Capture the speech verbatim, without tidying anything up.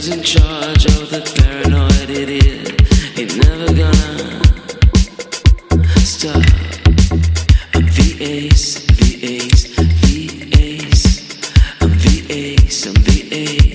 Who's in charge of the paranoid idiot? Ain't never gonna stop. I'm the ace, the ace, the ace. I'm the ace, I'm the ace.